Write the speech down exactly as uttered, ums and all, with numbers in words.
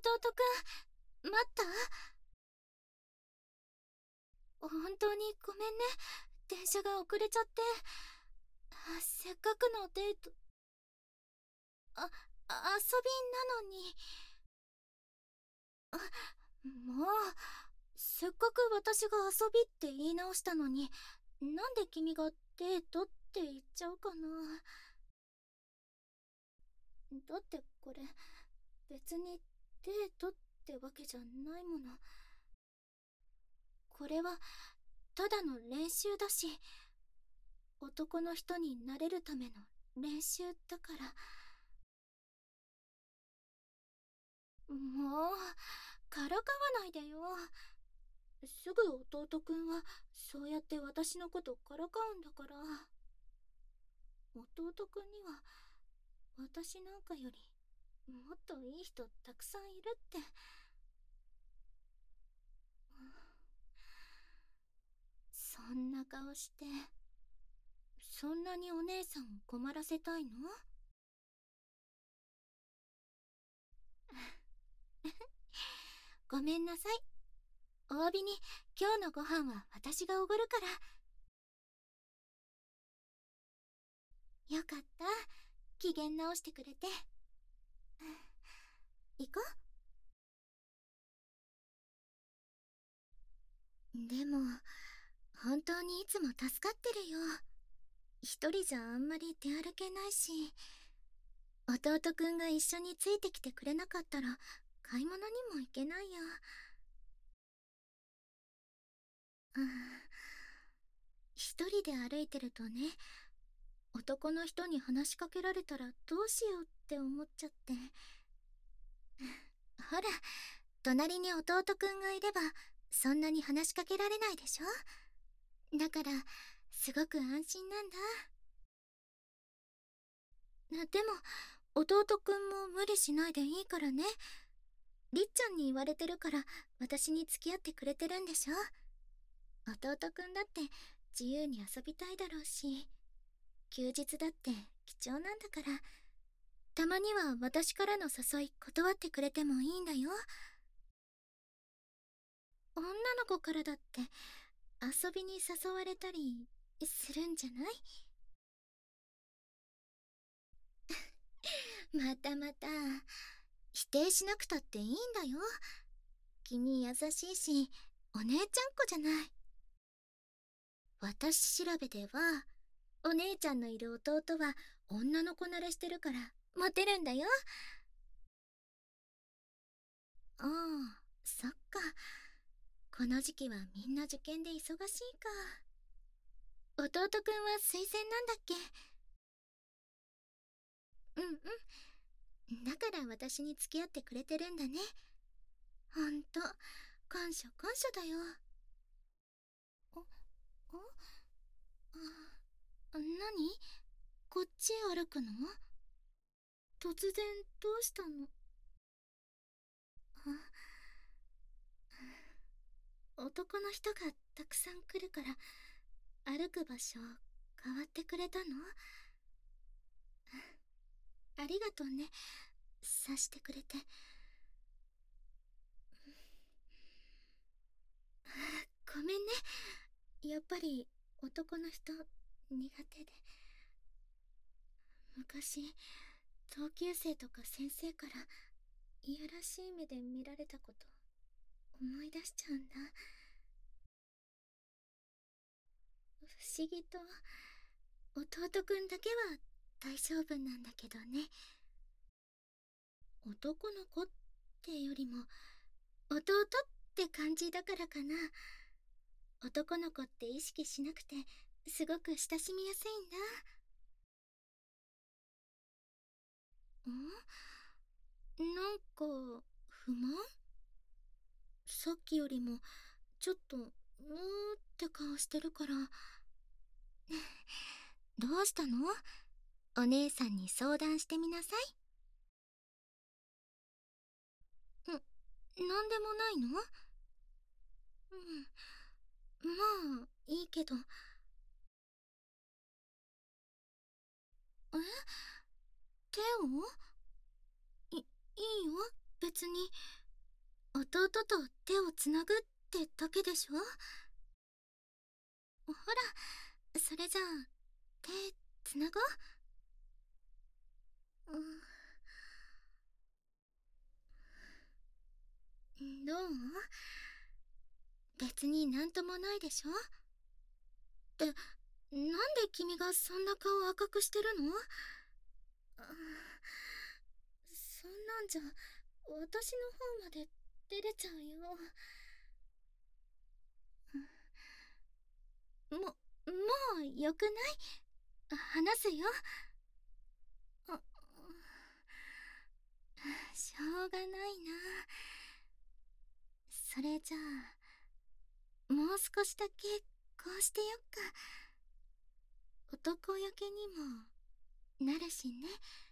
くん、待った？本当にごめんね。電車が遅れちゃって。あ、せっかくのデート、あ、遊びなのに。あ、もう、せっかく私が遊びって言い直したのに、なんで君がデートって言っちゃうかな。だってこれ、別にデートってわけじゃないもの。これは、ただの練習だし、男の人になれるための練習だから。もう、からかわないでよ。すぐ弟くんはそうやって私のことからかうんだから。弟くんには私なんかよりもっといい人たくさんいるって。そんな顔して、そんなにお姉さんを困らせたいの？ごめんなさい。お詫びに今日のご飯は私がおごるから。よかった。機嫌直してくれて。行こう。でも、本当にいつも助かってるよ。一人じゃあんまり出歩けないし、弟くんが一緒についてきてくれなかったら買い物にも行けないよ。うん、一人で歩いてるとね、男の人に話しかけられたらどうしようって思っちゃって。ほら、隣に弟くんがいればそんなに話しかけられないでしょ。だからすごく安心なんだ。でも弟くんも無理しないでいいからね。りっちゃんに言われてるから私に付き合ってくれてるんでしょ。弟くんだって自由に遊びたいだろうし、休日だって貴重なんだから、たまには私からの誘い断ってくれてもいいんだよ。女の子からだって遊びに誘われたりするんじゃない？またまた、否定しなくたっていいんだよ。君優しいし、お姉ちゃん子じゃない。私調べでは、お姉ちゃんのいる弟は女の子慣れしてるからモテるんだよ。ああ、そっか。この時期はみんな受験で忙しいか。弟くんは推薦なんだっけ？うんうん。だから私に付き合ってくれてるんだね。ほんと、感謝感謝だよ。あ、あ、あ、なに？こっち歩くの？突然どうしたの？あ、男の人がたくさん来るから歩く場所変わってくれたの？ありがとうね、察してくれて。ごめんね、やっぱり男の人苦手で。昔同級生とか先生からいやらしい目で見られたこと思い出しちゃうんだ。不思議と弟くんだけは大丈夫なんだけどね。男の子ってよりも弟って感じだからかな。男の子って意識しなくてすごく親しみやすいんだ。ん？なんか不満？さっきよりもちょっとうーって顔してるから。どうしたの？お姉さんに相談してみなさい。ん、なんでもないの？うん、まあいいけど。え？手を？い、いいよ、 別に弟と手をつなぐってだけでしょ。ほら、それじゃあ手つなごう。うん、どう？別になんともないでしょ。って、なんで君がそんな顔赤くしてるの？そんなんじゃ私の方まで照れちゃうよ。も、もうよくない？話すよ。あ、しょうがないな。それじゃあもう少しだけこうしてよっか。男よけにもなるしね。